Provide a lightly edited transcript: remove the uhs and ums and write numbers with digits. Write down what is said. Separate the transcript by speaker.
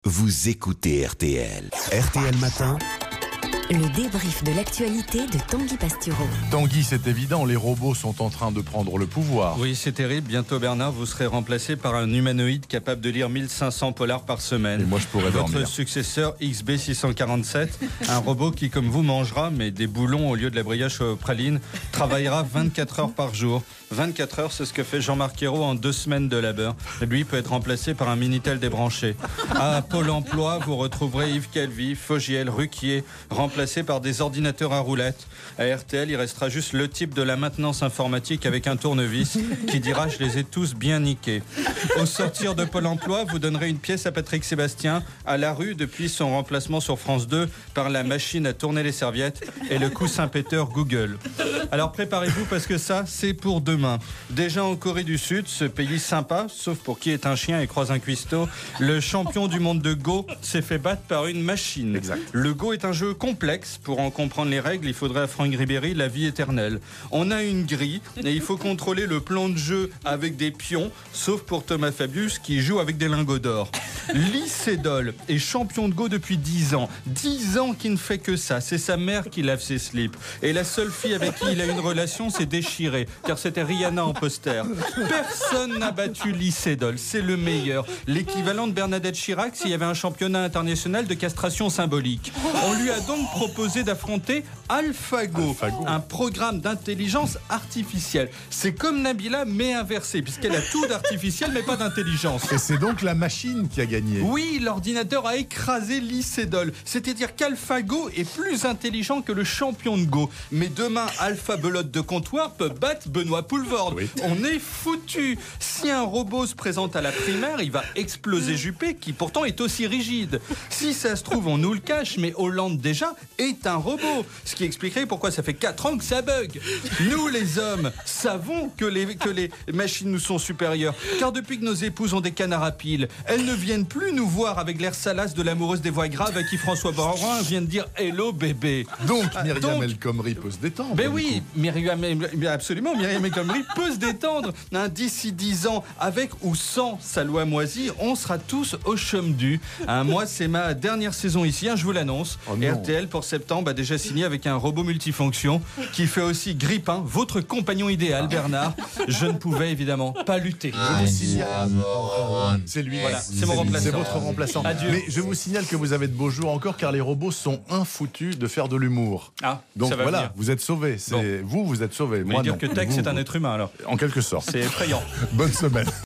Speaker 1: Vous écoutez RTL. RTL Matin.
Speaker 2: Le débrief de l'actualité de Tanguy Pastureau.
Speaker 3: Tanguy, c'est évident, les robots sont en train de prendre le pouvoir.
Speaker 4: Oui, c'est terrible. Bientôt, Bernard, vous serez remplacé par un humanoïde capable de lire 1500 polars par semaine.
Speaker 3: Et moi, je pourrais dormir.
Speaker 4: Votre successeur XB647, un robot qui, comme vous, mangera, mais des boulons au lieu de la brioche aux pralines, travaillera 24 heures par jour. 24 heures, c'est ce que fait Jean-Marc Ayrault en 2 semaines de labeur. Lui peut être remplacé par un Minitel débranché. À Pôle emploi, vous retrouverez Yves Calvi, Fogiel, Ruquier, remplacé par des ordinateurs à roulettes. À RTL, il restera juste le type de la maintenance informatique avec un tournevis qui dira « je les ai tous bien niqués ». Au sortir de Pôle emploi, vous donnerez une pièce à Patrick Sébastien à la rue depuis son remplacement sur France 2 par la machine à tourner les serviettes et le coussin péteur Google. Alors préparez-vous parce que ça, c'est pour demain. Déjà en Corée du Sud, ce pays sympa, sauf pour qui est un chien et croise un cuistot, le champion du monde de Go s'est fait battre par une machine.
Speaker 3: Exact.
Speaker 4: Le Go est un jeu complexe. Pour en comprendre les règles, il faudrait à Franck Ribéry la vie éternelle. On a une grille et il faut contrôler le plan de jeu avec des pions, sauf pour Thomas Fabius qui joue avec des lingots d'or. Lee Sedol est champion de Go depuis 10 ans. 10 ans qu'il ne fait que ça. C'est sa mère qui lave ses slips. Et la seule fille avec qui il a une relation, c'est déchirée, car c'était Rihanna en poster. Personne n'a battu Lee Sedol. C'est le meilleur. L'équivalent de Bernadette Chirac s'il y avait un championnat international de castration symbolique. On lui a donc proposé d'affronter AlphaGo, un programme d'intelligence artificielle. C'est comme Nabila, mais inversé, puisqu'elle a tout d'artificiel, mais pas d'intelligence.
Speaker 3: Et c'est donc la machine qui a gagné.
Speaker 4: Oui, l'ordinateur a écrasé Lee Sedol. C'est-à-dire qu'AlphaGo est plus intelligent que le champion de Go. Mais demain, Alpha Belote de comptoir peut battre Benoît Poulvorde. Oui. On est foutu. Si un robot se présente à la primaire, il va exploser Juppé, qui pourtant est aussi rigide. Si ça se trouve, on nous le cache, mais Hollande déjà est un robot. Ce qui expliquerait pourquoi ça fait 4 ans que ça bug. Nous, les hommes, savons que les machines nous sont supérieures. Car depuis que nos épouses ont des canards à piles, elles ne viennent plus nous voir avec l'air salace de l'amoureuse des voix graves à qui François Baroin vient de dire « Hello bébé ».
Speaker 3: Donc Myriam El Khomri peut se détendre.
Speaker 4: Ben oui, absolument, Myriam El Khomri peut se détendre. D'ici 10 ans, avec ou sans sa loi moisie, on sera tous au chôme du. Moi, c'est ma dernière saison ici, je vous l'annonce. RTL pour septembre a déjà signé avec un robot multifonction qui fait aussi Grippin, votre compagnon idéal, Bernard. Je ne pouvais évidemment pas lutter.
Speaker 3: C'est lui.
Speaker 4: Voilà, c'est mon remplaçant.
Speaker 3: C'est votre remplaçant.
Speaker 4: Adieu.
Speaker 3: Mais je vous signale que vous avez de beaux jours encore, car les robots sont infoutus de faire de l'humour. Donc
Speaker 4: ça va
Speaker 3: voilà,
Speaker 4: venir.
Speaker 3: vous êtes sauvés. Vous êtes sauvés.
Speaker 4: Vous
Speaker 3: Moi
Speaker 4: voulez dire
Speaker 3: non.
Speaker 4: que Tex est un être humain alors.
Speaker 3: En quelque sorte.
Speaker 4: C'est effrayant.
Speaker 3: Bonne semaine.